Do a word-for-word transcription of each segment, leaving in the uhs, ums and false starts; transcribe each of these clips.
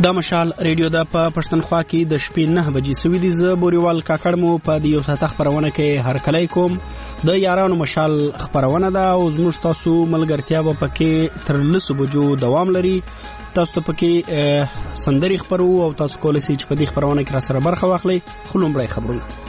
دا مشال ریډیو د په پښتونخوا کې د شپې نه بجې سوي دي. زه بوريوال کاکړ مو په دې یو ساعت خبرونه کې هر کله کوم. د یارانو مشال خبرونه ده او زموږ تاسو ملګرتیا به پکې تر لسو بجو دوام لري. تاسو ته پکې سندري خبرو او تاسو کولای شئ چې په دې خبرونه کې را سره برخه واخلئ. خو لومړی خبرونه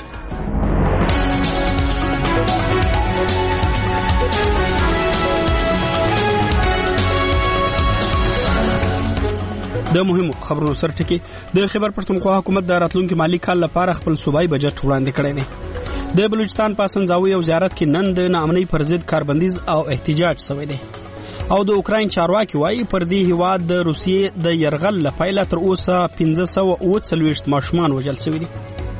د مهمو خبرونو سره ټکی. د خیبر پښتونخوا حکومت د راتلونکي مالی کال لپاره خپل صوبایي بجټ وړاندې کړی دی. د بلوچستان په سنځاوي او زیارت کې نن د ناامنۍ پر ضد کاربندیز او احتجاج شوی دی. او د اوکراین چارواکي وایي پر دې هیواد د روسیې د يرغل لپاره تر اوسه پنځه سوه اووه څلوېښت ماشومان وژل شوي دي.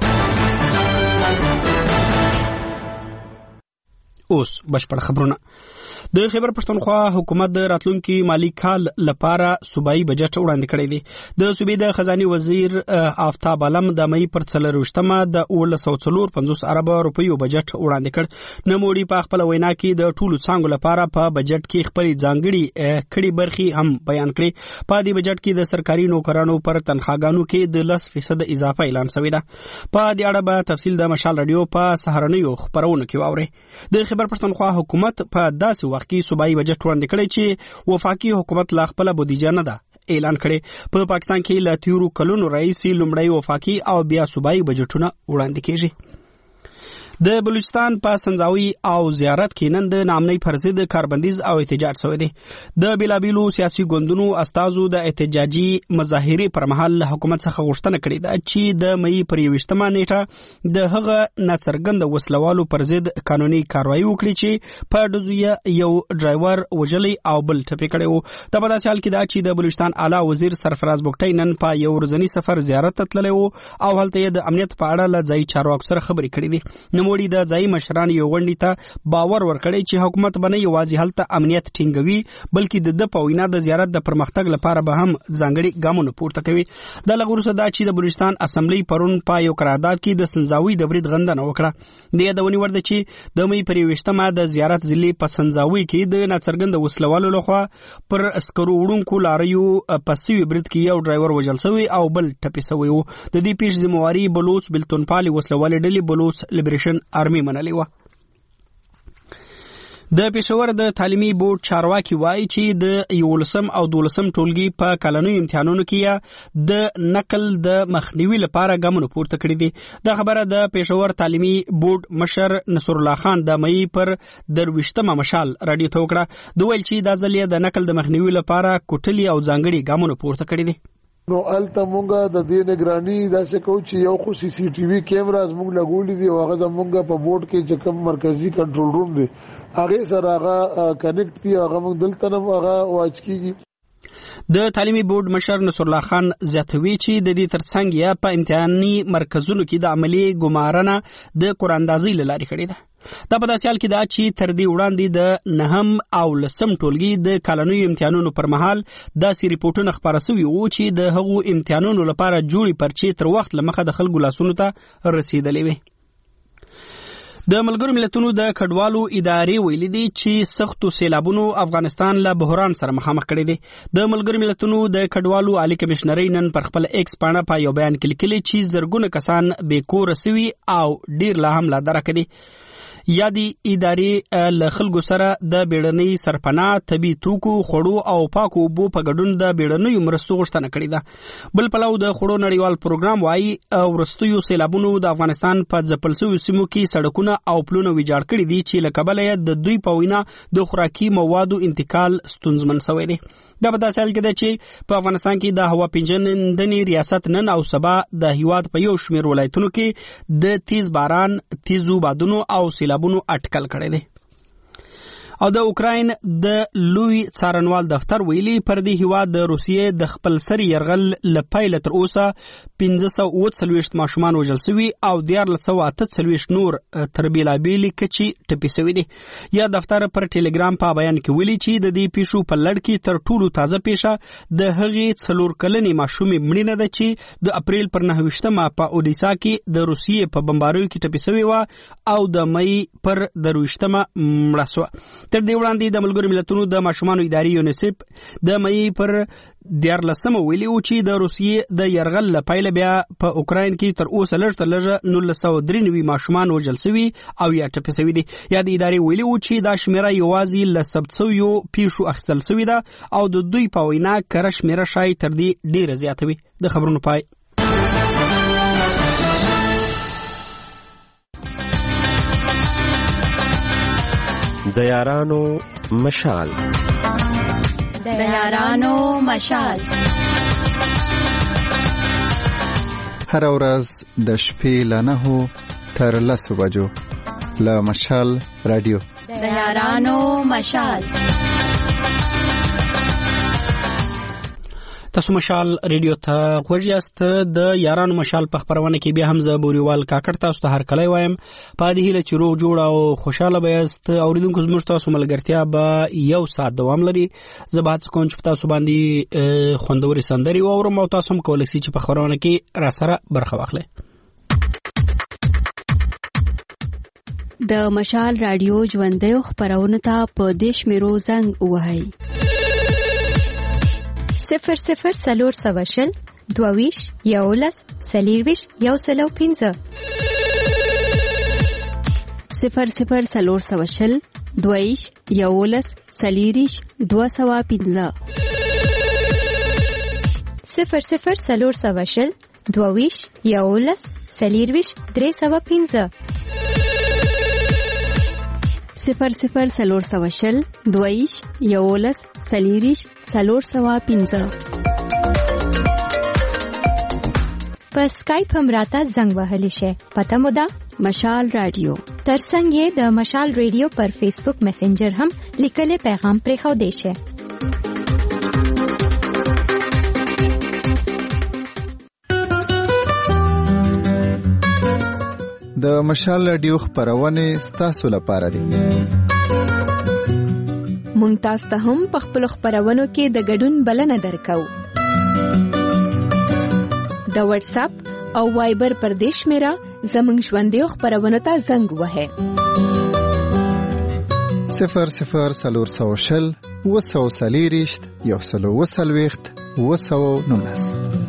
اوس بشپړ خبرونه. د خیبر پښتونخوا حکومت د راتلونکي مالی کال لپاره صوبایي بجټ وړاندې کړی دی. د صوبې د خزاني وزیر آفتاب عالم د مې پر څلرویشتمه د اوولس سوه څلور پنځوس اربه روپیو بجټ وړاندې کړ. نوموړي په خپل وینا کې د ټولو څانګو لپاره په بجټ کې خپل ځانګړي کړي برخې هم بیان کړې. په دې بجټ کې د سرکاري نوکرانو پر تنخواګانو کې د لس فیصد اضافه اعلان شوی ده. په دې اړه به تفصیل د مشال رادیو په سهارنیو خبرونو کې واوري. د خیبر پښتونخوا حکومت په داسې وخت کې صوبایي بجټ وړاندې کړی چې وفاقي حکومت لا خپله بودیجه نه ده اعلان کړي. په پاکستان کې له تیرو کلونو راهیسې لومړی وفاقي او بیا صوبایي بجټونه وړاندې کیږي. د بلوچستان په سنځاوي او زیارت کې نن د ناامنۍ پر ضد کاربندیز او احتجاج شوی دی. د بیلابیلو سیاسي ګوندونو استازو د احتجاجي مظاهرې پر مهال له حکومت څخه غوښتنه کړې ده چې د مې پر یوویشتمه نیټه د هغه ناڅرګنده وسلوالو پر ضد قانوني کاروایي وکړي چې په ډزو یو ډرایور وژلی او بل ټپي کړی و. د په داسې حال کې ده چې د بلوچستان اعلی وزیر سرفراز بوګټی نن په یو ورځني سفر زیارت ته تللی و او هلته یې د امنیت په اړه له ځایي چارواکو سره خبرې کړې دي. نوموړي د ځایي مشرانو یو غونډې ته باور ورکړی چې حکومت به نه یوازې هلته امنیت ټینګوي بلکې د ده په وینا د زیارت د پرمختګ لپاره به هم ځانګړي ګامونه پورته کوي. د لږ وروسته دا چې د بلوچستان اسمبلي پرون په یو قرارداد کې د سنځاوي د برید غندنه وکړه. د یادونې وړ ده چې د مې پر یوویشتمه د زیارت ضلع په سنځاوي کې د ناڅرګنده وسلوالو لخوا پر عسکرو وړونکو لاریو په سوي برید کې یو ډرایور وژل شوی او بل ټپي شوی و. د دې پیښې ذمهواري بلوچ بلتونپالې وسلوالې ډلې بلوچ لیبریشن آرمي منلې وه. د پېښور د تعلیمي بورډ چارواکي وایي چې د یولسم او دولسم ټولګي په کلنیو امتحانونو کې د نقل د مخنیوي لپاره ګامونه پورته کړي دي. دا خبره د پېښور تعلیمي بورډ مشر نصر الله خان د مې پر درویشتمه مشال رادیو ته وکړه. د ویل چې دا ځل د نقل د مخنیوي لپاره کوټلي او ځانګړي ګامونه پورته کړي دي. نو الته مونږه د دې نگرانی داسې کوو چې یو خو سی سی ټي وي کیمراز مونږ لګولې دي او هغه زمونږ په بورډ کې چې کوم مرکزی کنټرول روم دی هغه سره هغه کنیکټ دي هغه مونږ دلته نه هغه واچ کیږي. د تعلیمي بورډ مشر نصر الله خان زیاتوي چې د دې ترڅنګ یا په امتحاني مرکزونو کې د عملی ګمارنه د قراندازۍ له لارې کړې ده. دا په داسې حال کې ده چې تر دې وړاندې د نهم او لسم ټولګي د کلنیو امتحانونو پر مهال داسې ریپورټونه خپاره شوي وو چې د هغو امتحانونو لپاره جوړې پرچې تر وخت له مخه د خلکو لاسونو ته رسېدلې وې. د ملګرو ملتونو د کډوالو ادارې ویلي دي چې سختو سیلابونو افغانستان له بحران سره مخامخ کړی دی. د ملګرو ملتونو د کډوالو عالی کمشنري نن پر خپل ایکس پاڼه په یو بیان کې لیکلي چې زرګونه کسان بې کوره سوي او ډیر لا هم لا درکه دي. یادی ادارې له خلکو سره د بیړنۍ سرپناه طبي توکو خوړو او پاکو اوبو په ګډون د بیړنیو مرستو غوښتنه کړې ده. بل پلو د خوړو نړیوال پروګرام وایي وروستیو سیلابونو د افغانستان په ځپل شویو سیمو کې سړکونه او پلونه ویجاړ کړي دي چې له کبله یې د دوی په وینا د خوراکي موادو انتقال ستونزمن شوی دی. دا په داسې حال کې ده چې په افغانستان کې د هوا پېژندنې ریاست نن او سبا د هیواد په یو شمېر ولایتونو کې د تیز باران تیزو بادونو او سیلابونو اټکل کړی دی. او د اوکراین د لوی څارنوال دفتر ویلي پر دې هیواد د روسیې د خپل سري یرغل لپاره تر اوسه پنځه سوه اووه څلوېښت ماشومان وژل شوي او دیارلس سوه اته څلوېښت نور تر بېلابېلې کچې ټپي شوي دي. یا دفتر پر ټیلیګرام په بیان کې ویلي چې د دې پیښو په لړ کې تر ټولو تازه پیښه د هغې څلور کلنې ماشومې مړینه ده چې د اپریل پر نهه ویشتمه په اودیسا کې د روسیې په بمباریو کې ټپي شوې وه او د مۍ پر درویشتمه مړه شوه. تر دې وړاندې د ملګرو ملتونو د ماشومانو ادارې یونیسف د مې پر دیارلسمه ویلي و چې د روسیې د یرغل له پیله بیا په اوکراین کې تر اوسه لږ تر لږه نولس سوه درې نوي ماشومان وژل سوي او یا ټپي سوي دي. یا د ادارې ویلي و چې دا شمیره یوازې له ثبت سویو پیښو اخیستل سوي ده او د دوی په وینا کره شمیره شاید تر دې ډېره زیاته وي. د خبرونو پای. د یارانو مشال د یارانو مشال هر ورځ د شپې له نهو تر لسو بجو له مشال رادیو د یارانو مشال. تاسو مشال ریډیو ته غوږ یاست. د یارانو مشال په خبرونه کې بیا هم زه بوریوال کاکړ تاسو ته هر کله وایم په دې هیله چې روغ جوړ او خوشاله بیاست. اوریدونکو زموږ تاسو ملګرتیا به یو ساعت دوام لري. زه به هڅه کوم چې تاسو باندې خوندوري سندري واورم او تاسو هم کولی شئ چې په خبرونه کې را سره برخه واخلئ. د مشال رادیو ژوندۍ خبرونه ته په دیش میرو زنګ وهاي صفر صفر سلور سواشل دوویش یولس سلیرویش یو سلو پینزه صفر صفر سلور سواشل دوویش یولس سلیریش دو سوا پینزه صفر صفر سلور سواشل دوویش یولس سلیرویش درې سوا پینزه صفر صفر سلور سواشل دویش یولس سلیریش سلور سوا پینزه. په سکایپ هم راته زنګ وهلی شي. پته مو ده مشال رادیو. ترڅنګ یې د مشال رادیو پر فیسبوک میسنجر هم لیکلي پیغام پرې خو دی شي. د مشال رادیو خبرونه ستاسو لپاره دي. مونږ تاسو ته هم په خپل خبرونو کې د ګډون بلنه درکو. د واتس اپ او وایبر پر دیش میرا زمونږ ژوندۍ خبرونو ته زنګ وهه. صفر صفر سلور سوشل وسو سلیریشت یو سلو وسلويخت وسو نونس.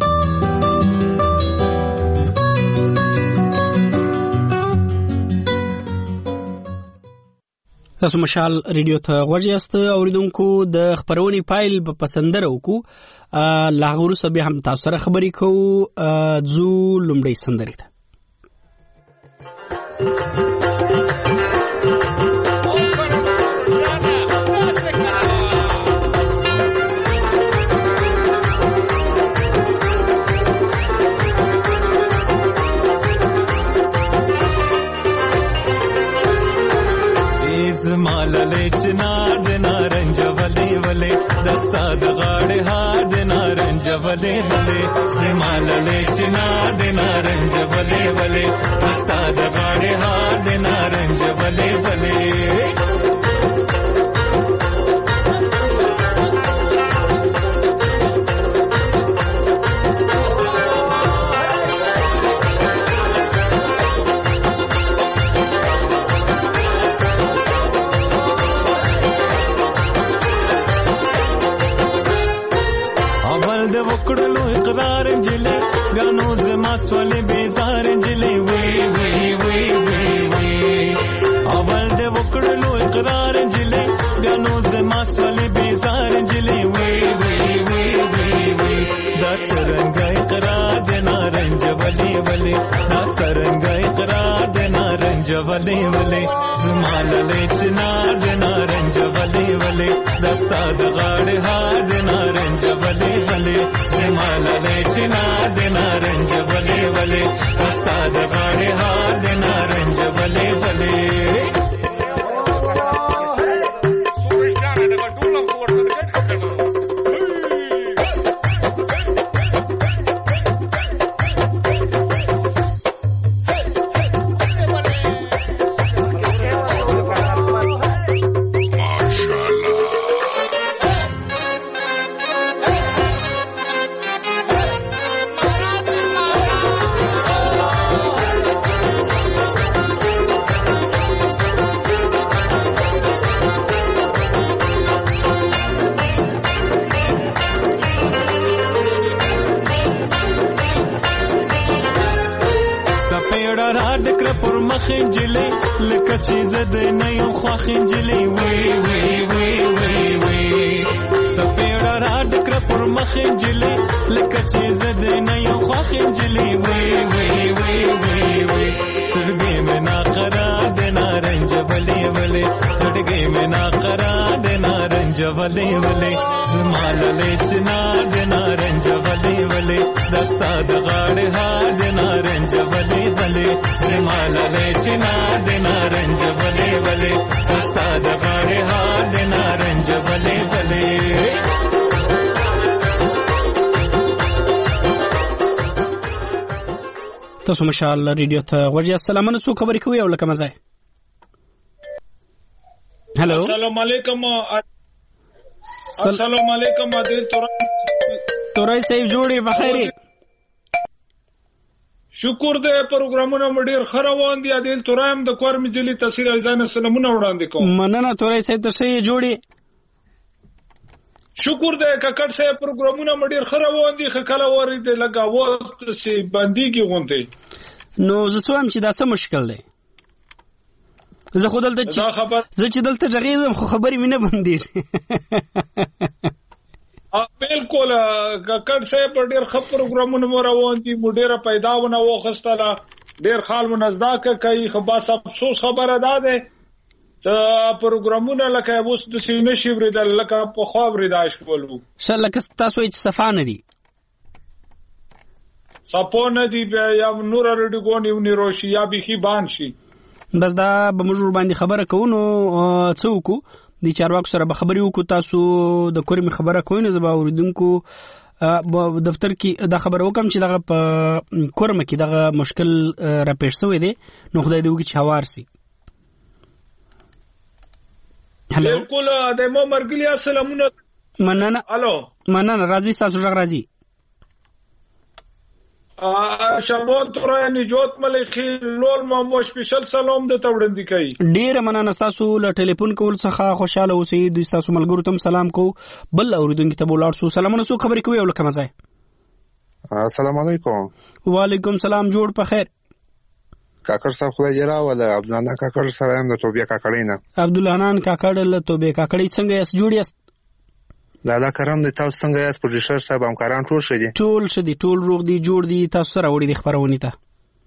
تاسو مشال ریډیو ته غوږ یاست. اوریدونکو د خبرونې پایل په پسندره وکړو. لاغورو سبه هم تاسو سره خبرې کوو. ځو لومړی سندرې ته. مالله چنار د نارنج ولې ولې دستا د غاړې هار د نارنج ولې ولې زمالله چنار د نارنج ولې ولې دستا د غاړې هار د نارنج ولې ولې. وکړلو اقرار انجلې بیا نو زما سولې بیزار انجلې وی وی وی وی وی اول دې وکړلو اقرار انجلې بیا نو زما سولې بیزار انجلې وی وی وی وی وی دا څنګه اقرار دې نارنج ولې ولې دا څنګه اقرار دې نارنج ولې ولې زمال له چنا دې نارنج ولې ولې دستا د غاړې هار دې نارنج ولې ولې زمال له چنا دې نارنج ولې ولې دستا د غاړې هار دې نارنج ولې ولې. سپېړه را ډکره پر مخ نجلۍ لکه چې زه د نه یم خوښ نجلۍ وی وی وی وی وی سپېړه را ډکره پر مخ نجلۍ لکه چې زه د نه یم خوښ نجلۍ وی وی وی وی وی سړګې مې ناقرار د نارنج ولې ولې سړګې مې ناقرار د نارنج ولې ولې زما للې چنا د نارنج ولې ولې دستا د غاړې ها د نارنج ولې ولې زما للې چنا د نارنج ولې ولې دستا د غاړې ها د نارنج ولې ولې تاسو مشال ریډیو ته ورځي. السلام علیکم، خبرې کوي او لکه مزه. هلو السلام علیکم. السلام علیکم عادل تورای تورای صاحب جوړې بخیرې. شکر دې پروګرامونه مډیر خروان دي. عادل تورای د کور مجلي تحصیل ځان سلامونه وړاندې کوم. مننه تورای صاحب ته شي جوړې. شکر دې ککړ سه پروګرامونه مډیر خروان دي. خکله ورې دې لګا وخت سي باندېږي غونډه. نو زه سوام چې دا څه مشکل دی. زه خو دلته چې زه چې دلته جګیږم خو خبرې مې نه بندېږي. بالکل ککړ سه په ډیر ښه پروګرامونه روان دي. مډیره پیداونه وخستله ډیر خال منزدا کوي. خو بس افسوس خبره ده ده پروګرامونه لکه اوس د سینې شي ورېدل لکه په خوا ورېدای شولو. شل لکه تاسو یې صفا نه دي صفا نه دي یا نور رډګون یو نیروشي یا بيخي بان شي. بس دا به مجبور باندې خبره کوو. نو څه وکړو د چارواکو سره به خبرې وکړو. تاسو د کورمې خبره کوئ نو زه به اوریدونکو دفتر کې دا خبره وکم چې دغه په کورمه کې دغه مشکل راپېښ شوی دی. نو خدای دې وکړي چې هوار سي. بالکل د مو مرګلیا سلامونه. مننه. الو مننه. راځي تاسو ژغ راځي. ا شبون تورای نجات ملکی لول مو سپیشل سلام د توړندې کوي. ډیر مننه تاسو له ټلیفون کول څخه خوشاله اوسئ. د تاسو ملګرو ته سلام کو. بل اوریدونکو ته بولاړ سو. سلامونه سو خبرې کوي او لکه مزه. السلام علیکم. وعلیکم سلام. جوړ په خیر. کاکړ صاحب خدای جرا ولا عبدالله کاکړ سره هم د توبې کاکړې نه. عبدالله کاکړ له توبې کاکړې څنګه یې جوړ یاست؟ لالا کرم د تاسو څنګه یاست؟ پروډوسر صاحب همکاران ټول شدي؟ ټول شدي، ټول روغ دي، جوړ دي. تاسو سره وړي د خبرونه ته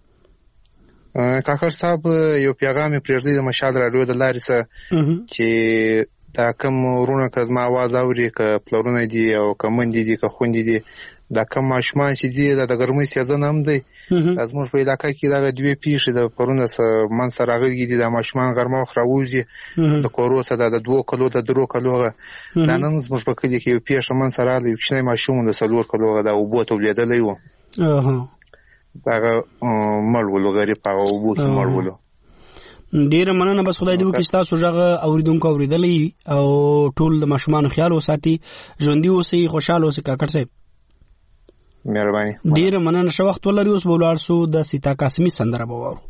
کاکړ صاحب یو پیغام پرېږدي د مشال رادیو د لارې سره چې دا کوم ورونه کزما आवाज اوري ک پلورونه دي او کمند دي ک خوند دي دا کوم ماشومان چې دي د ګرمۍ سیزن هم دی. زموږ په علاقې کې دا دوی پیښې د پرونه سره من سره راغلي دي. د ماشومان ګرمه خراوځي د کورو سره د دوه کلو د درو کلو دا نن زموږ په کلی کې پیښه من سره راغلی. کښنه ماشوم د سلور کلو دا وبو ته ولیدلې و. اها دا مړولو غریب هغه وبو کې مړولو. ډیر مننه. بس خدای دې وکړي تاسو ژغه اوریدونکو اوریدلې او ټول د ماشومان خیال وساتي. ژوندۍ اوسئ، خوشاله اوسئ. کاکړ صاحب مهرباني. ډیر مننه. شو وخت ولري. اوس بولاړ سو د سیتا قاسمی سندره بوورو.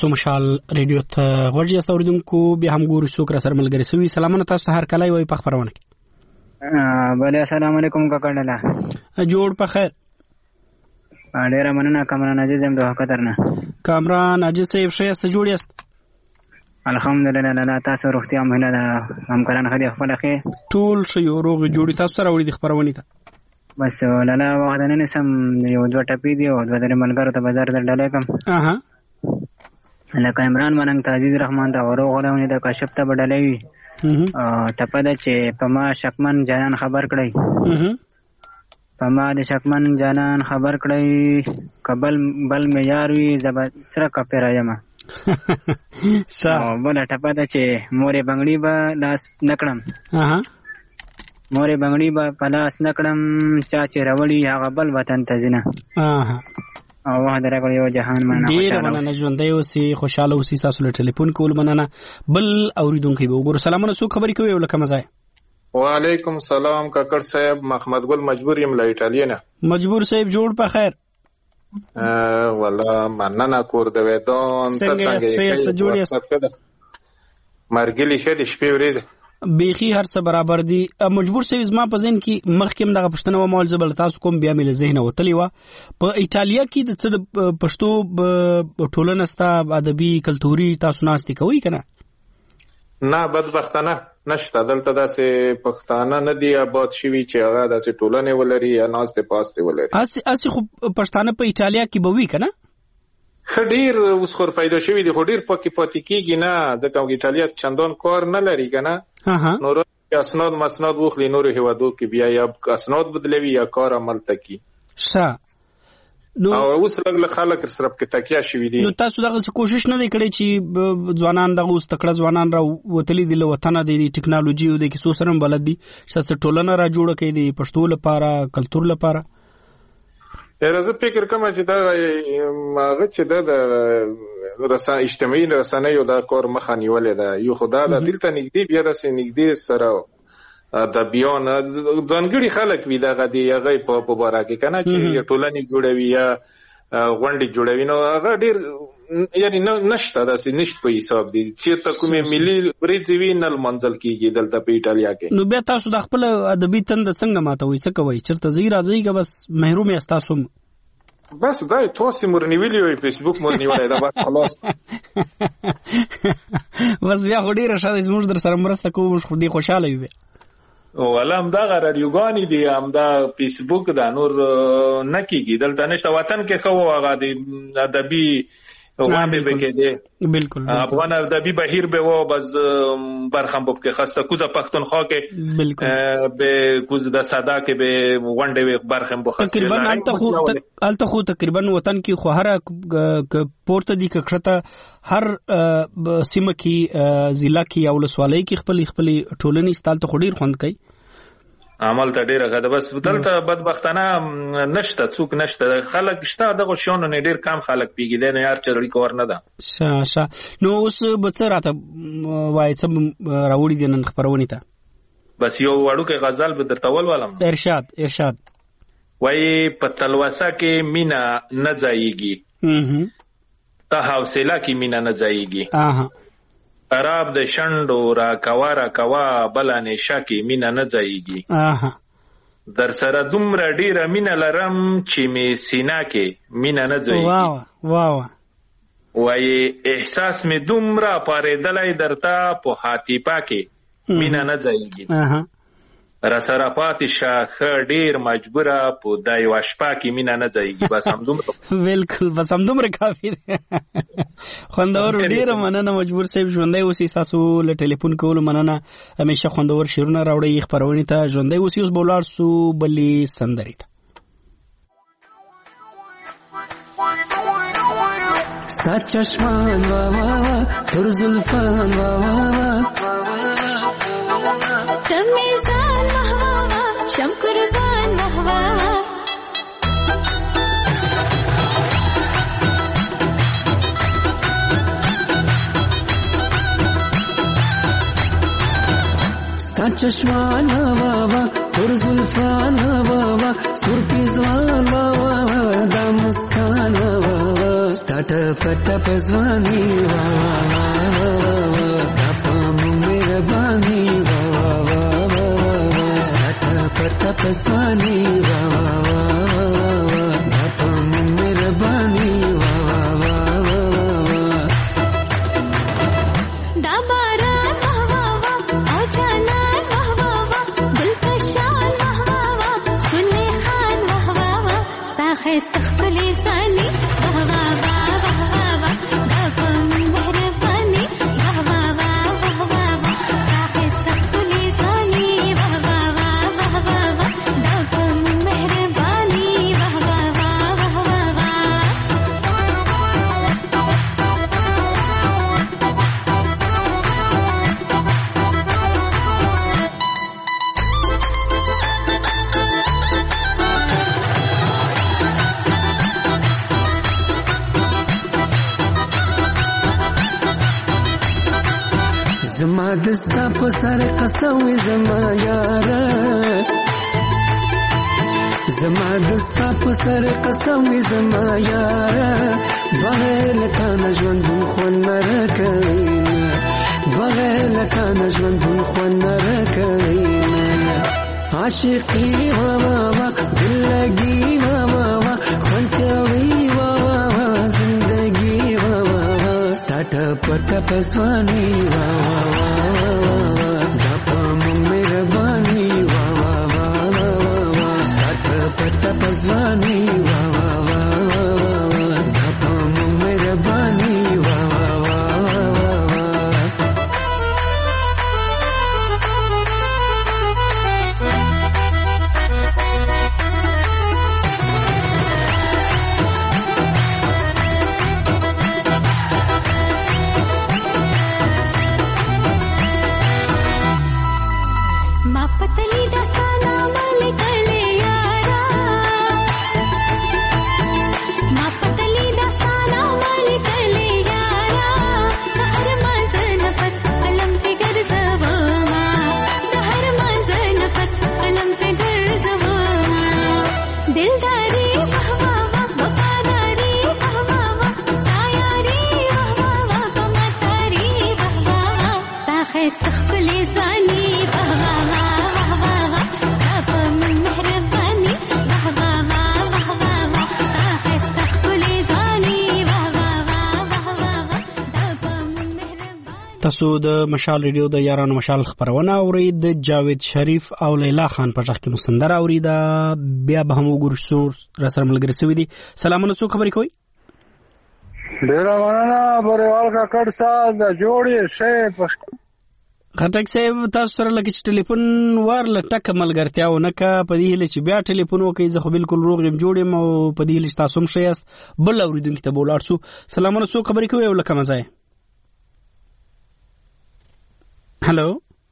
تاسو مشال ریډیو ته غوږی تاسو اوریدونکو بیا هم ګورو څوک را سره ملګری سوي سلامونه تاسو هر کله وي په خبرونه کې بله السلام علیکم کاکړلا جوړ په خیر ډیره مننه کامران عزیز هم د خطر نه کامران عزیز صاحب شه است جوړ یاست الحمدلله لاله تاسو روغتیا مهله ده همکاران خدي خپل کې ټول شی روغ جوړی تاسو سره وړي د خبرونه ته بس لاله وخت نه نسم یو دوه ټپی دی او دوه درې ملګرو ته بازار در ډالې کوم اها لکه عمران مننګ تعزیز رحمان دا ورو غوړونه د کاشف ته بدلې وي ټپه ده چې په ما شکمن جانان خبر کړی په ما د شکمن جانان خبر کړی قبل بل معیار وي زب سره کپیرا یم صح بل ټپه ده چې مورې بنگړي به لاس نکړم اها مورې بنگړي به پلاس نکړم چا چې راوړي هغه بل وطن ته ځنه اها او واه درګ یو جهان مننه ډیر مننه ژوندۍ اوسې خوشاله اوسې تاسو له ټلیفون کول مننه بل اوریدونکو به وګورو سلامونه څوک خبرې کوي ولکه مزه وعلیکم سلام کاکړ صاحب محمد ګل مجبور یم له ایټالیا نه مجبور صاحب جوړ په خیر ا والله مننه کور د ودان څنګه څه جوړ یاست مرګلی شه د شپې ورځ بیخي هر څه برابر دي مجبور سوي زما په ذهن کې مخکې دغه پښتنه و مول زبل تاسو کوم بیا مل ذهن وتلی و په ایتالیا کې د څه پښتو ټولنه ستا ادبي کلتوري تاسو ناشتي کوي کنه نه بدبختانه نشته دلته داسې پښتانه نه دی آباد شوي چې هغه داسې ټولنه ولري یا ناشته پاسته ولري اسی اسی خو پښتانه په ایتالیا کې بوي کنه خډیر اوس خور پیدا شوی دی خډیر پکې پاتې کیږي نه ځکه ایتالیا چندان کار نه لري کنه نور اسناد مسناد وخلی نور هوادو کې بیا یا اسناد بدلوي یا کار عمل تکي ښه نو اوس لږ خلک سره په تکیا شوی دي نو تاسو دغه کوشش نه کړی چې ځوانان دغه اوس تکړه ځوانان را وتلی دي له وطن د ټکنالوژي او د کیسو سره بلد دي چې ټولنه را جوړه کړي دي پښتو لپاره کلتور لپاره راځه فکر کوم چې دا هغه چې د رسا اجتماعي رسنیو دا کار مخه نیولې ده یو خدای د دلته نږدې بیا رسې نږدې سره د بیان ځانګړي خلک وي دغه دی هغه په مبارکه کنه چې ټولنې جوړوي یا غونډې جوړوي نو هغه ډیر یعنی نشته داسې نشته په حساب دي چې ته کومې ملي ورځوي نل منځل کیږي دلته په ایتالیا کې نو بیا تاسو د خپل ادبي تند څنګه ماتوي څه کوي چرته زی راځي که بس محروم یاست تاسو بس دا تاسو مرنیویلی او فیسبوک مرنیولای دا بس خلاص بس بیا خو ډیره شاده زموږ در سره مرسته کوو خو دې خوشاله وي او علم دا رادیوګانی دي هم دا فیسبوک دا نور نه کیږي دلته نشته وطن کې خو هغه د ادبي وانده بکیده بالکل افغان ادبی بهیر به و باز برخم بوب که خسته کوزا پختونخوا که بالکل به کوز د ساده که به وانده برخم بو خسته تقریبا الته خو الته خو تقریبا وطن کې خو هر پورته دی کښته هر سیمه کې ضلع کې او ولسوالۍ کې خپل خپل ټولنې ستالته خو ډیر خوند کوي عمل ته ډیره غده بس دلته بدبختانه نشته څوک نشته خلک شته دغه شونه نه ډیر کم خلک پیګیدل نه یار چرړی کور نه ده شه شه نو اوس بڅ راته وای څه راوړی دي نن خبرونه ته بس یو وړو کې غزل به درته ولولم ارشاد ارشاد وای په تلوسه کې مینا نه ځایږي ته حوصله کې مینا نه ځایږي اها خراب د شندو را کوارا کوا بلانه شکی مینا نه ځایږي اها در سره دومره ډیره مینا لرم چې می سینا کې مینا نه ځایږي واو واو وای احساس می دومره پاریدلای درتا په حاتیپا کې مینا نه ځایږي اها را سره پاتې شاخه ډیر مجبوره په دای واشپا کې مینا نه ځایږي بس هم دومره بالکل بس هم دومره کافی خوندور ډیر مننه مجبور صاحب ژوندۍ اوسې تاسو له ټلیفون کولو مننه همیشه خوندور شعرونه راوړي خبرونه ته ژوندۍ اوسې اوس بولار سو بلې سندري ته ستا چشمان وا وا تر زلفان وا وا تمیزان محوا شم قربان محوا ستا چشمان وا وا تر زلفان وا وا سر پیزوان وا وا دا مسکان وا وا ستا ټپ پټ پزوانی وا وا وا په مهرباني وا وا وا ست پټ پزوانی وا وا وا په مهرباني وا وا وا دا باران وا وا او جانان وا وا دل پشان وا وا خلی خان وا وا ستا خست خپل سالي وا وا زما دستا په سر قسم زما یارا زما دستا په سر قسم زما یارا بغیر تا نژوند خو نه راکوي بغیر تا نژوند خو نه راکوي عاشقي وا وا وا دلګي وا وا وا خونکوي وا وا وا زندگی وا وا وا ستات پټ پسوانی وا وا پزوانی وا وا وا دا په مهرباني وا وا وا ما پتلی دستانا مالک تاسو د مشال ریډیو د یارانو مشال خبرونه اورید د جاوید شریف او لیلا خان په ځخ کې مستندر اورید بیا به هم وګورئ را سره ملګری سوي دي سلامونه څو خبرې کوي ډیر مننه بریوال کا کډ ساز جوړې شې په خټک صاحب تاسو سره لکه چې ټلیفون ور لټک ملګرتیا و نه کا په دې هله چې بیا ټلیفون وکي زه خو بالکل روغ یم جوړ یم او په دې هله تاسو هم شیاست بل اوریدونکو ته بولاړ شو سلامونه څو خبرې کوي ولکه مزه هلو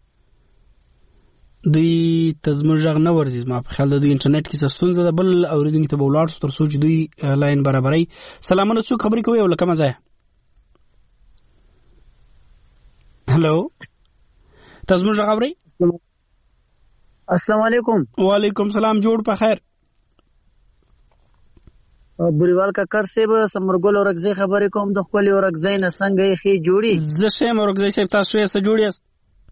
دوی تزموږ نه ورزي ما په خیال د دوی انټرنیټ کې ستونزه ده بل اوریدونکو ته بولاړ شو تر څو چې دوی لاین برابرای سلامونه څو خبرې کوي ولکه مزه هلو تزموږ خبرې السلام علیکم وعلیکم سلام جوړ په خیر بریوال کا کر سے سمرګل اورګزی خبرې کوم د خپل اورګزی نه څنګه یې جوړي زه شم اورګزی صاحب تاسو یې څه جوړیاست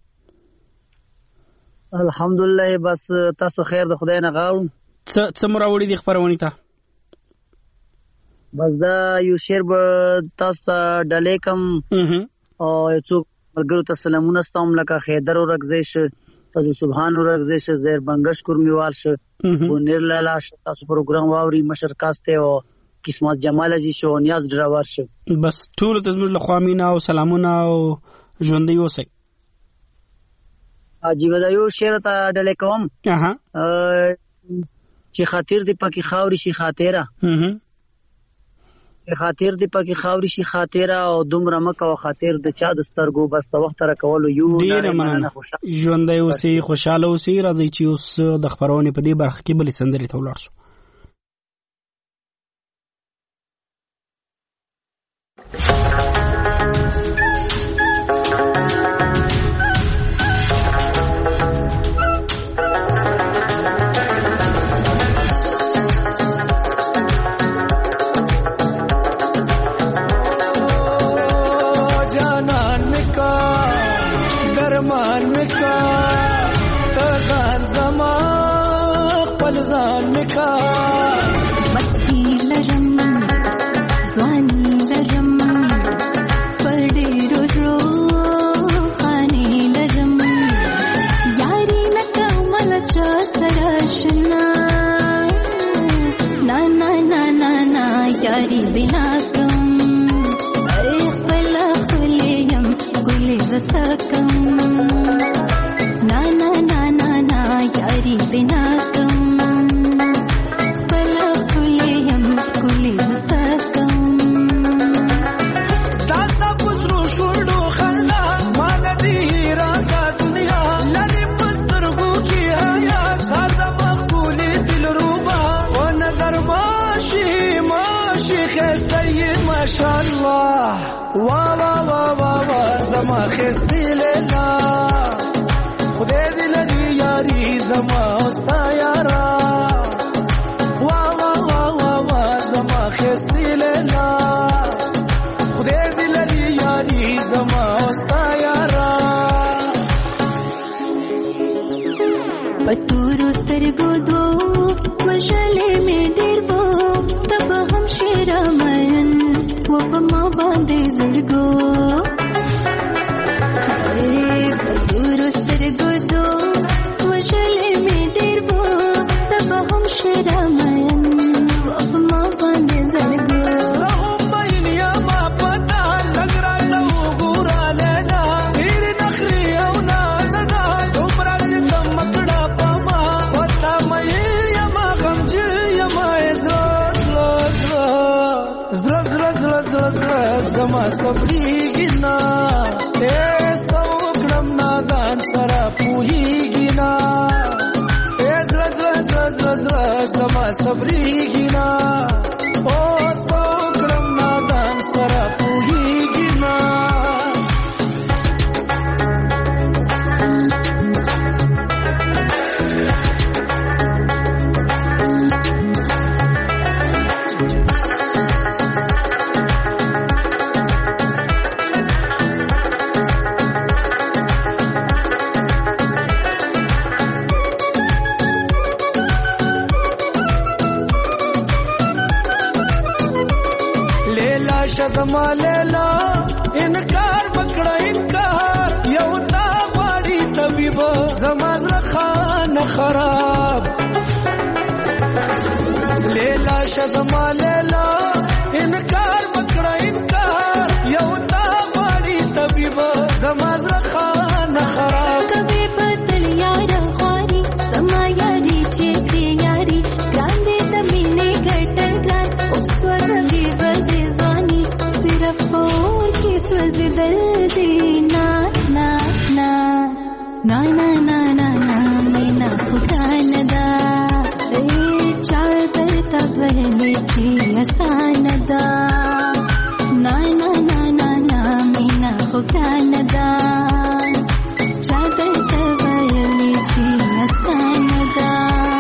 الحمدلله بس تاسو خیر د خدای نه غواړم څه څه مراوړي دي خبرونه ته بس دا یو شیر به تاسو ته ډلې کم او څو ملګرو ته سلامونه ستوم لکه خیدر اورګزی شه تاسو سبحان اورګزی شه زیر بنگش کورمیوال شه ونیر لالا شه تاسو پروګرام واوري مشر کاسته او قسمت جمال جی شو نیاز ډراور شه بس ټول ته زموږ له خوامینا او سلامونه او ژوندۍ اوسئ اجي ودایو شیر ته ډلې کوم اها چې خاطر دی پکې خاوري شي خاطره هه خاطر دی پکې خاوري شي خاطره او دومره مکه او خاطر د چا د سترګو بس د وخت را کول یو ډیر مننه ژوندۍ اوسئ خوشاله اوسئ راځي چې اوس د خبرونه په دې برخه کې بلې سندري ته ولاړ شو خپل ځان مکا مستی لرم ځواني لرم پر ډېرو زړو خانې لرم یاري نه کومه له چا سره اشنا نا نا نا نا نا یاري بنا کوم ای خپله ښکلې یم ګلې زه څه کوم نا نا نا نا نا یاري بنا کوم خپله ښکلې یم ګلې زه څه کوم دا ستا په زړو شونډو خندا ما نه دي هېره دنیا لرې په سترګو کې حیا ستا زما ښکلې دلربا په نظر ماشي ماشي ښایسته یې ماشاءالله وا وا وا وا وا زما ښایستې لیلا خدای دې لري یاري زما او ستا یارا وا وا وا وا وا زما ښایستې لیلا خدای دې لري یاري زما او ستا یارا په تورو سترګو دو وژلې مې ډېر وو ته به هم شعره مین و په ما باندې زړګو په تورو سترګو دو وژلې مې ډېر وو ته به هم شعره مین و په ما باندې زړګو زه هم مین یمه په تا لږ راته وګوره لیلا ډېرې نخرې او نازنه دومره چې ته مه کړه په ما په تا مین یمه غمجن یمه زړه زړه زړه زړه زړه زړه زما صبرېږي نه ای څه وکړم نادان سره پوهېږي نه ای زړه زړه زړه زړه زړه زما صبرېږي نه او څه وکړم نادان سره پوهېږي نه لیلا شه زما لیلا انکار وکړه انکار یو تا غواړي طبیب زما زړه خانه خراب لیلا شه زما لیلا انکار وکړه انکار یو تا غواړي طبیب زما زړه خانه خراب کبھی بدل یار غواړي زما یاري چې دې یاري ګران دې د مینې ګټل ګران اوس ورغي بدې ځواني صرف اور کې سوځېدل دي نا نا نا نا نا نا نا نا مینا خو ګرانه ده ای چا درته ویلې چې اسانه ده نا نا نا نا نا مینا خو ګرانه ده چا درته ویلې چې اسانه ده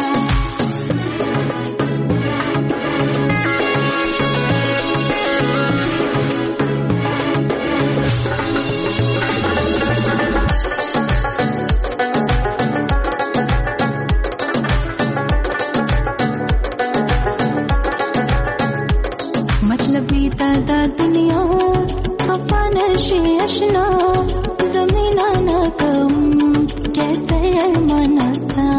مطلبی تا دا دنیا خفا نشی اشنا زمینا نہ کم کیسے ارمانستا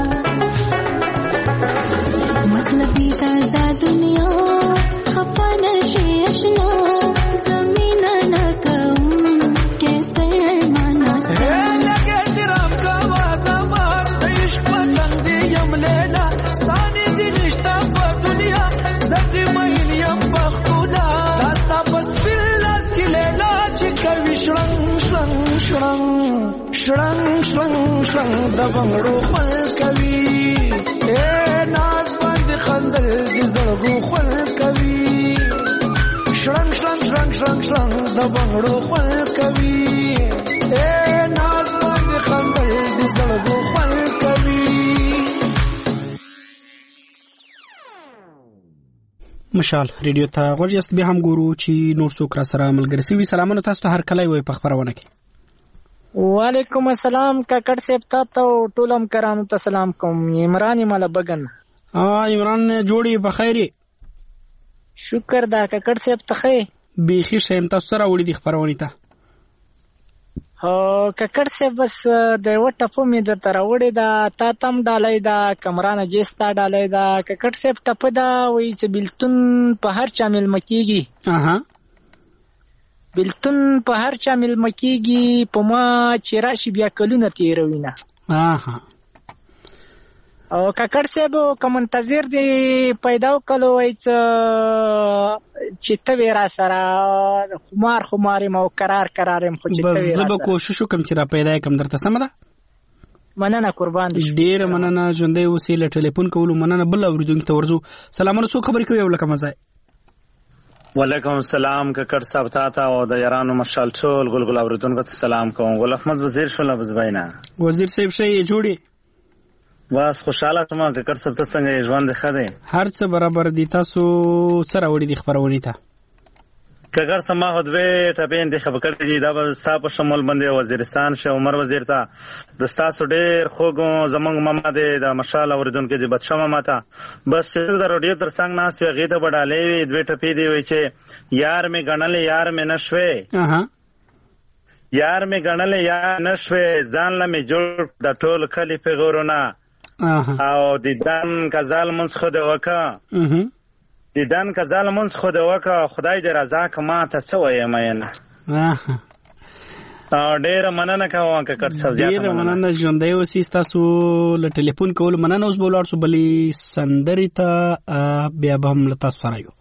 مطلبی تا دا دنیا خفا نشی اشنا زمینا نہ کم کیسے ارمانستا لگے درام کا وازمان عشق پتنگ دی یم لیلا سانی دی نشتا پا دنیا زدی مین یم پختونا داستا پس فیلاس کی لیلا چی کوي شرنگ شرنگ شرنگ شرنگ شرنگ شرنگ دبنگڑو خل کوي اے ناز باندې خندل دی زړګو خل کوي شرنگ شرنگ شرنگ شرنگ شرنگ دبنگڑو خل کوي اے ناز باندې خندل دی زړګو خل کوي مشال ریډیو ته غوړیاست به هم ګورو چې نور څوک را سره ملګری سي سلامونه تاسو ته هر کله وي په خبرونه کې وعلیکم السلام کاکړ صاحب تاسو ټول هم کرانو ته سلام کوم. عمران مال بغن. ها عمران جوړي په خیري. شکر دا کاکړ صاحب ته خې بیخي شیم تاسو سره وړي د خبرونه ته. ها کاکړ صاحب بس د وټه په می د تر وړي دا تا تم ډالای دا کمرانه جستا ډالای دا کاکړ صاحب ټپ دا وای چې بلتون په هر چا مل مکیږي. اها بلتون په هر چا مل مکیږي په ما چې راشي بیا کلونه تیروینه. اها او کاکړ صاحب کوم منتظر دی پیدا کولو وای چې ته ورا سره خمار خمار مو قرار قرارم خو چې ته ورا زه به کوشش وکم چې را پیدا کم درته سم ده. مننه قربان دي. ډیر مننه ژوندې وسیله ټلیفون کولو مننه بل اوریدونکو ته ورزو. سلامونه څو خبرې کوي ولکه مزه. وعلیکم السلام کاکړ صاحب تاسو او د یارانو مشال ټول ګلګل اوریدونکو ته سلام کوم. ګل احمد وزیر شولا بزباینا. وزیر صاحب شي جوړي. واس خوشاله ته ما کاکړ صاحب ته څنګه ژوند ښه دی؟ هر څه برابر دي. تاسو سره وړي دي خبرونه ته. کاکړ صاحب ما هدوی ته به انتخاب کړی دی دا به صاحب شمول باندې وزیرستان شه عمر وزیر ته د تاسو ډیر خوګو زمنګ ماما دی د مشال اوریدونکو دی بچا ماما ته بس د رادیو تر څنګ ناس وی غیته بډالې دوی ټپې دی وی چې یار می غنل یار می نشوي. اها یار می غنل یار نشوي ځان لمه جوړ د ټول کلی په غورونه. اها او د دان کزال منس خو د وکا. اها دیدن که ظالمونس خود وکا خدای دې رضا کما ته سوې مینه. اها او ډیر مننه کوم کاکړ صاحب. ډیر مننه ژوندې اوسئ. تاسو له ټلیفون کول مننه. اوس بولار سو بلی سندري ته بیا به هم تاسو سره یو.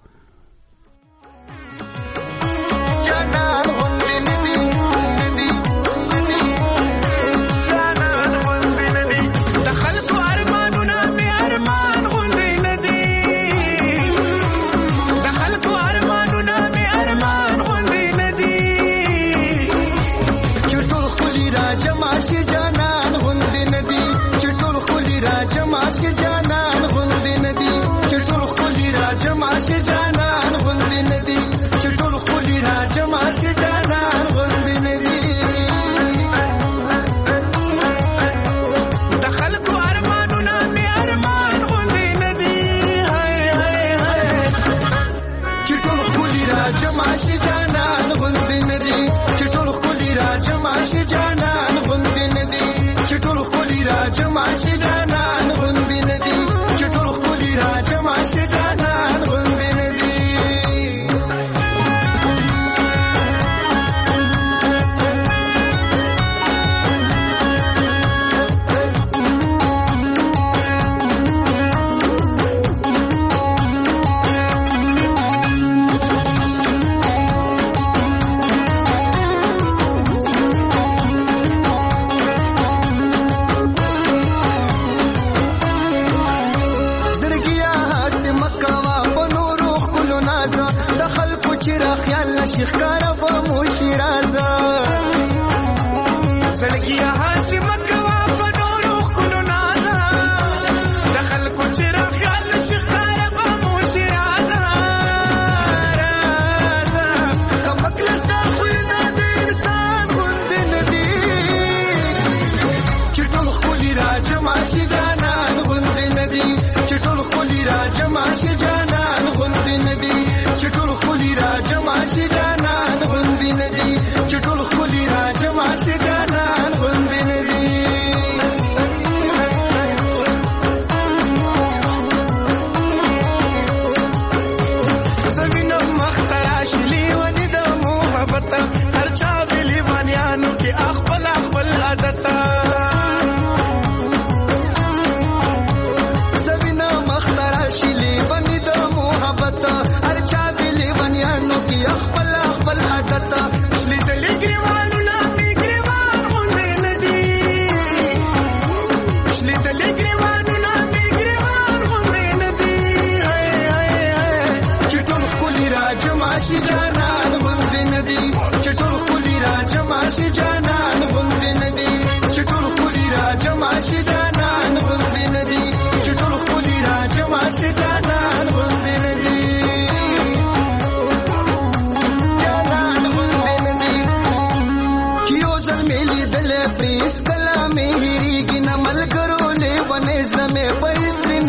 چې ټول خولي را جمع شي جانان غوندې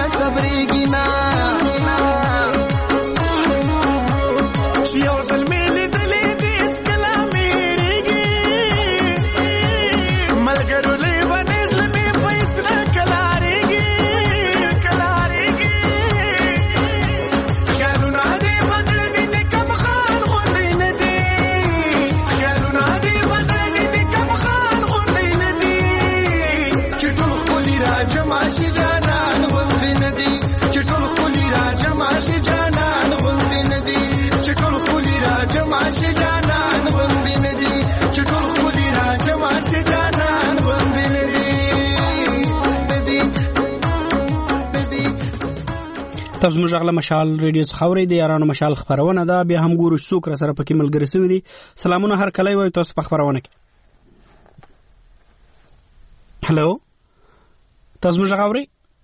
نه صبرېږي نه یو ځل مې لیدلې دې هېڅکله مېرېږي ملګرو لیونې زړه مې په اسره کلارېږي کلارېږي خیالونه دې بدل دي د کم خان غوندې نه دي خیالونه دې بدل دي د کم خان غوندې نه دي چې ټول ښکلي راجمع شي جانان غوندې نه دي چې ټول ښکلي راجمع شي جانان غوندې نه دي چې ټول ښکلي راجمع شي جانان غوندې نه دي چې ټول ښکلي راجمع شي جانان غوندې نه دي تاسو موږ غلا مشال ریډیو څخه اورئ د یارانو مشال خبرونه ده بیا هم ګورو څوک را سره پکې ملګری سوي دي سلامونه هر کله وي تاسو په خبرونه کې هلو تاسو موږ غاوري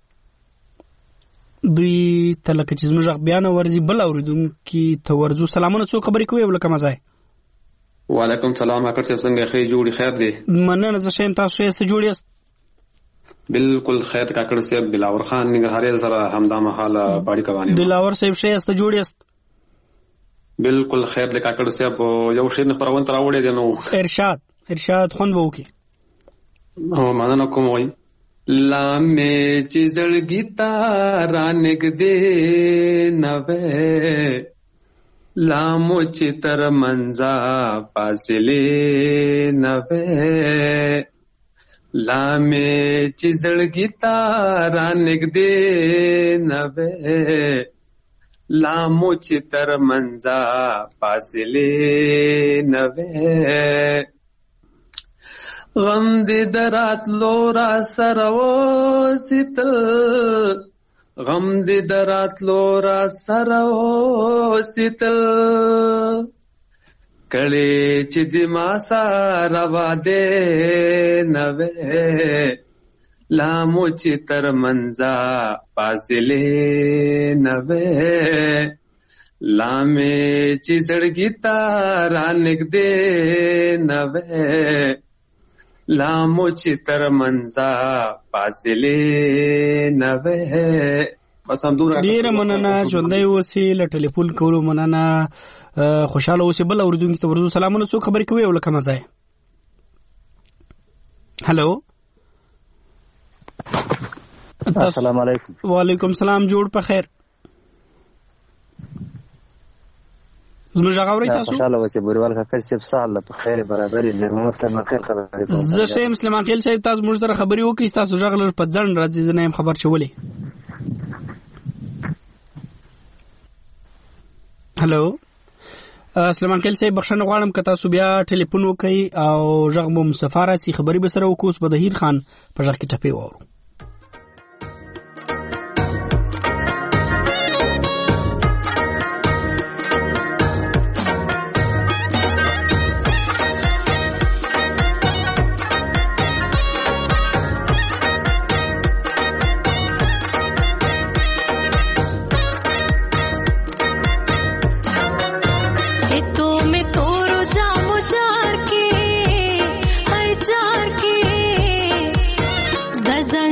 دوی تلکه چې موږ بیان ورزي بل اوریدونکو ته ورزو سلامونه څوک خبرې کوي ولکه مزه وعلیکم سلام اکر څه څنګه خې جوړی خیر دی مننه زه شیم تاسو یې څه جوړی است بالکل خیر کاکړ صاحب دلاور خان نګهاري سره همدامه حاله باړي کوانی دلاور صاحب شې است جوړی است بالکل خیر د کاکړ صاحب یو شی نه پرون تر وړې دی نو ارشاد ارشاد خون وو کی او مانه کوم وای لا مې چې زړګی تا رانګ دې نوې لا مو چې تر منځه فاصله نوې لا مې چې زړګی تا رانګ دې نوې لا مو چې تر منځه فاصله نوې غم دې درات لورا سرو ستل غم دې درات لورا سرو ستل کړي چې دې ما سره واده نوې لا مو چې تر منځه فاصله نوې لا مې چې زړګی تا رانګ دې نوې لا مو چې تر منځه فاصله نوې بس هم دوره ډیر مننه ژوندۍ اوسې له ټلیفون کولو مننه خوشاله اوسې بل اوریدونکو ته ورزو سلامونه څوک خبرې کوي ولکه مزه هلو السلام علیکم وعلیکم السلام جوړ په خیر زموږ غاوري تاسو خوشاله اوسې بوریوال کا فر سب سال په خیر برابرې زموږ سره خیر خبرې زه شیم سليمان خیل صاحب تاسو موږ سره خبرې وکړئ تاسو ژغل په ځن راځي زه نه خبر چولې هلو سليمان خیل صاحب بخښنه غواړم که تاسو بیا ټلیفون وکړئ او ژغ مو مسافر سي خبرې به سره وکوس په دهیر خان په ژغ کې ټپي وورو दस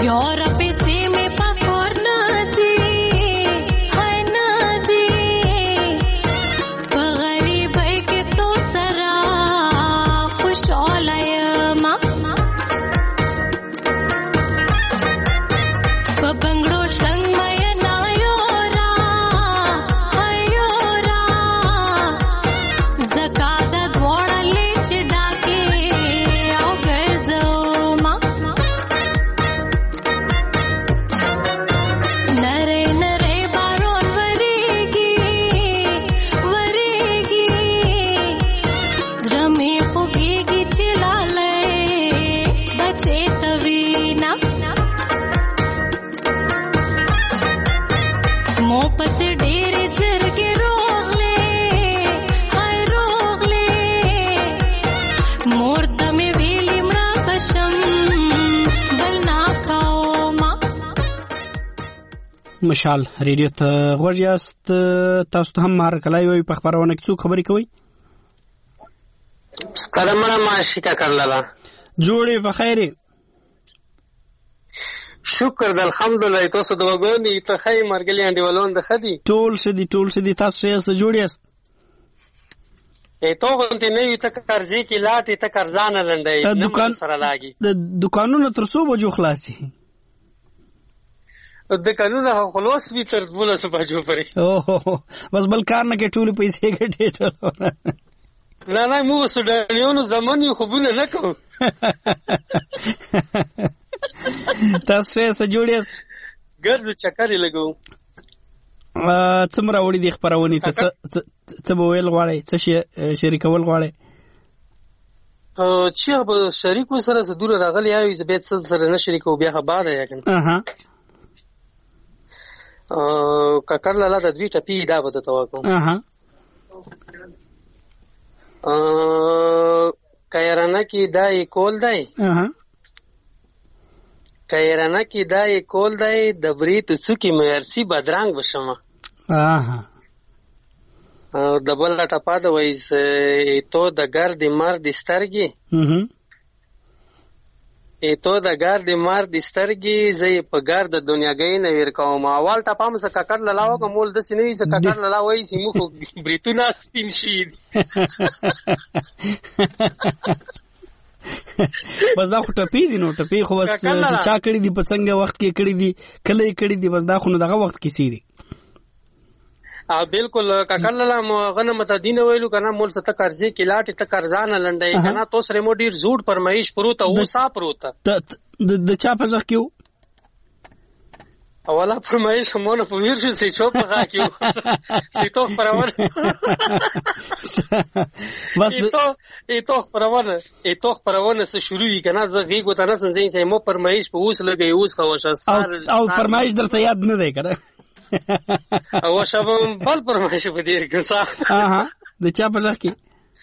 یار پیسې مې پکور نه دي هاي نه دي په غریبۍ کې تو سره خوشحاله یم په بنګړو شلنګ مې نه یورا هاي یورا زکا د دواړه لیچ ډاکې او ګرځوما نری نری بارون وریږي وریږي زړه مې خوږېږي چې لالی بچې ته وینا مو پسې ډېرې جرګې روغلې هاي روغلې مور ته مې ویلې مړه بشم بل نه کومه مشال ریډیو ته غوږ یاست تاسو ته هم هر کله یو په خبرونه کې څوک خبرې کوي سترمړه ماشي کا کړلاله جوړې په خیره شکر د الحمدلله تاسو د وګونی ته خی مرګلی انډیوالون د خدي ټول سدي ټول سدي تاسو یې جوړ یاست ای تو غونته نه وي ته قرضې کې لاټې ته قرضانه لنډي دکان سره لاګي د دکانونو تر څو بجو خلاصي د قانون خلاص وی تر دولس بجو پرې اوه بس بل کار نه کې ټول پیسې ګټې ټول نه نه مو سودانیونو زمون یو خوبونه نه کوو تاسو یې جوړ یاست ګرځو چکرې لګو څومره وړي دي خبرونه ته څه به ویل غواړي څه شریکول غواړي چې به شریکو سره صدور راغلی یا یو بیت سره نه شریکو بیا خبره یا کنه اها ا ککر لاله د دوی ټپی دا به ته واکو اها ا کایرانه کې دای کول دی اها کایرانه کې دای کول دی د بریت څوکي مرسي بدرنګ بشمه اها د بل ټپا د وایس ته د ګرد مرد سترګي اها ته د ګرد مرد سترګي زې په ګرد دنیاګۍ نه ور کوم اول ټپا مس ککړ لاله کومول د سینې س ککړ لاله وای سیمو بریتونه سپین شي بس دا خو ټپی دي نو ټپی خو بس چا کړی دی په څنګه وخت کې کړی دی کله کړی دی بس دا خو نو دغه وخت کې سي دي ا بالکل ککړ لا غنه متدین ویلو کنه مول ست قرضې کې لاټ ته قرضانه لنډي کنه تو سره مو ډیر زوړ پرمایش پروت او صاف پروت د چا په ځخ کېو اوله پرمایش مونږ په ویر شو سي چوپ راکیو سي تو پرور بس ایتو ایتو پرور ایتو پرور سره شروع وی کنه زه غیګو ته نه سنځین سي مو پرمایش په اوس لګي اوس خوښه سار او پرمایش درته یاد نه دی کنه او شابم بل پرمایش په دې کې صح اها د چا په ځخ کې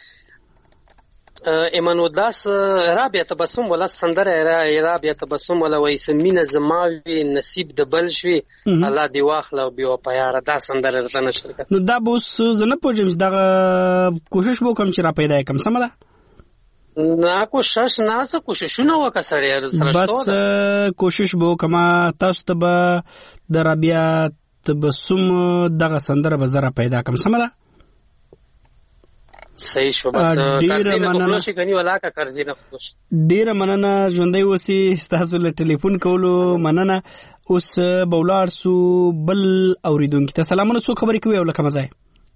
ایمانو داس رابعه تبسم ولا سندره رابعه تبسم ولا وای سمینه زماوي نصیب د بل شوي الله دی واخله بیا په یاره دا سندره رته نشر کړ نو دا بوس زنه پوجم دا کوشش وکم چې را پیدا کم سم ده نه کوشش نه څه کوششونه وکړه سره بس کوشش وکم تاسو ته د رابعه تبسم دغه سندره به زره پیدا کم سم ده صحیح شو بس ډیر مننه شي کني ولا کا قرضې نه خوش ډیر مننه ژوندۍ وسی تاسو له ټلیفون کولو مننه اوس بولار سو بل اوریدونکو ته سلامونه څو خبرې کوي ولکه مزه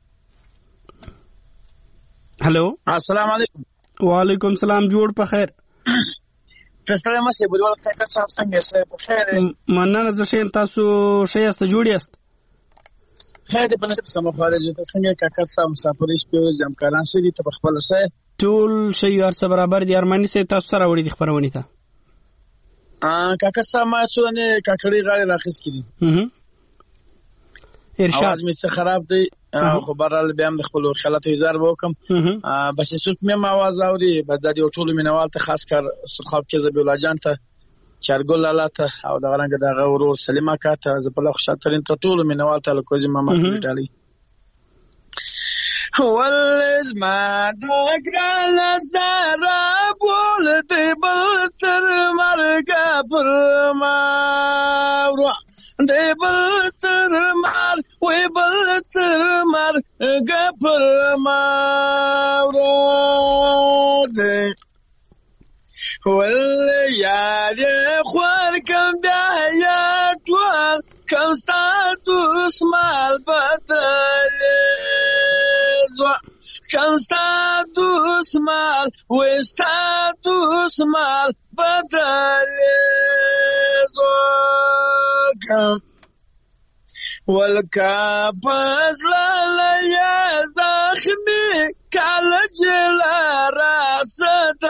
هالو السلام علیکم وعلیکم السلام جوړ په خیر تاسو ما سه بلوړ ته کا صاحب څنګه سه په خیر مننه زه شین تاسو شې است جوړ یاست هدا په نسب سم خارج ته څنګه کاکر صاحب مسافرش په ځمکاران سړي ته خپل شه ټول شی ورڅ برابر دي ارمانی سه تاسو سره وړي د خبرونه ته ا کاکر صاحب ما څونه کاکړي غاړي راخص کړي ها ارشاد می څه خراب دی خو برال بیا هم خپل خلات هزار وکم بس څوک مې आवाज اوري بعد د ټول مینوال ته خاص کر سرخاب کې زبیل جان ته چارګل لاله او د غرنګ دغه ورور سلیمه کاته زپله خشاترین ته ټول مینوال ته کوزي ماما ټالی ولز ما دګران زرا بول دی بل تر مرګ پر ما ورو دی بل تر مر وی بل تر مرګ پر ما ورو دی ول یار خوار کم بیا یا ټول کم ستاسو مال بدل زو کم ستاسو مال و ستاسو مال بدل زو کم ولکا پزلا یا زخمی کال جلا راست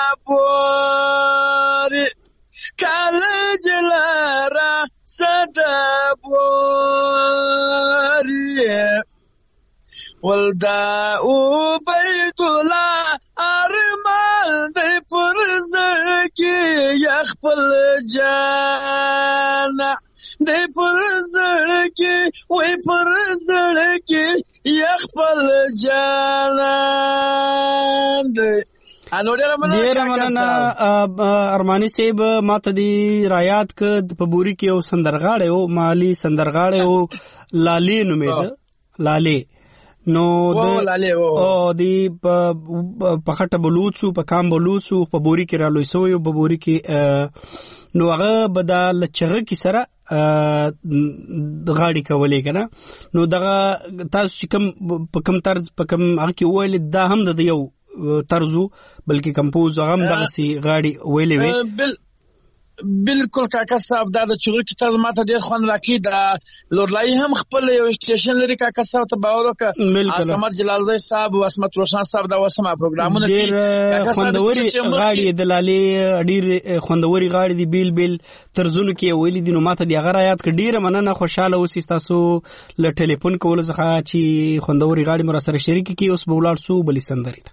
پوری کال جلا راست پوری ولدا او بیتولا ارمان دی پرزر کی یخپل جانا دی پرزر کی وی پرزر کی یخپل جانا دی ډیر مننه ارمانی صاحب ماته دی رایات ک په بوري کې او سندرغاړی او مالی سندرغاړی او لالې نومید لالې نو او دی په خټه بلوڅو په کام بلوڅو په بوري کې را لوي سوی په بوري کې نو هغه بدل چغه کی سره غاړي کولې کنه نو دغه تاسو چې کوم په کوم طرز په کوم هغه کې ویل دا هم د یو طرزو بلکې کمپوز هم دغه سي غاړي ویلې وي بالکل کاکا صاحب دا د چغې کی طرز ماته ډیر خوند راکې دا لورلای هم خپل یو سټیشن لري کاکا صاحب ته باور وکړه اسمت جلال زئی صاحب او اسمت روشن صاحب دا وسمه پروګرامونه ډیر خوندوري غاړي د لالي ډیر خوندوري غاړي دی بیل بیل طرزونو کې ویلې دي نو ماته دی هغه رایات ک ډیر مننه خوشاله اوسې تاسو له ټلیفون کول څخه چې خوندوري غاړي مر سره شریک کی اوس بولار سو بلی سندري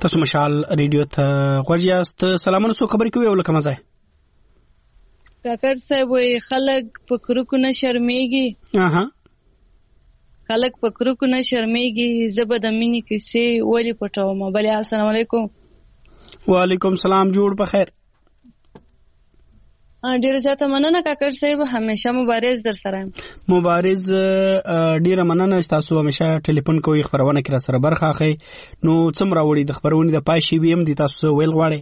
تاسو مشال ریډیو ته غوږ یاست. سلامونه، څو خبرې کوي ولکه مزه کاکړ صاحب وي خلک په کرکو نه شرمېږي. اها خلک په کرکو نه شرمېږي. زه به د مینې کیسې ولې پټوم؟ بلې السلام علیکم. وعلیکم سلام، جوړ په خیر. ډیره زیاته مننه کاکړ صاحب، همیشه مبارز در سره یم. مبارز ډیره مننه، تاسو همیشه ټلیفون کوئ خبرونه کې را سره برخه اخی. نو څومره وړي د خبرونې د پای شی ویم دي تاسو ویل غواړئ؟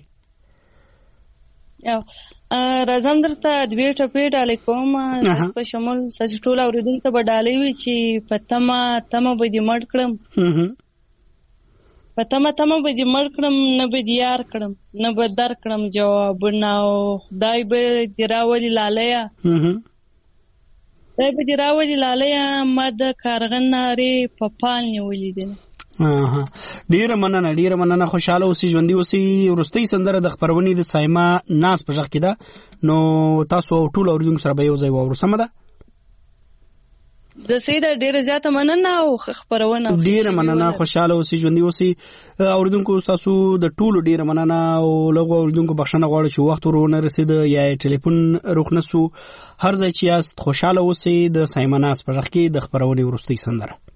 یو راځم درته دوی ټپې ډالې کوم په شمول سچ ټول اوریدونکو ته به ډالې وي چې په تمه تمه به دې مړ کړم، په تمه تمه به دې مړ کړم، نه به دې یار کړم، نه به در کړم جوابونه، او خدای به دې راولي لالیه، خدای به دې راولي لالیه، ما د کارغن نارې په پال نیولې دي. ډیره مننه ډیره مننه، خوشاله اوسئ، ژوندي اوسئ. وروستۍ سندره د خبرونې د سایما ناز په ژغ کې ده، نو تاسو ټول اوریدونکو سره به یو ځای واورو. سمه ده؟ د سیده ډیره زیاته مننه او خبرونه ډیره مننه، خوشاله اوسئ، ژوندي اوسئ. اوریدونکو تاسو د ټولو ډیره مننه، او لږ اوریدونکو بخښنه غواړم چې وخت ورونه رسید یا ټلیفون روښ نسو. هر ځای چې یاست خوشاله اوسئ. د سایما ناز په ژغ کې د خبرونې وروستۍ سندره.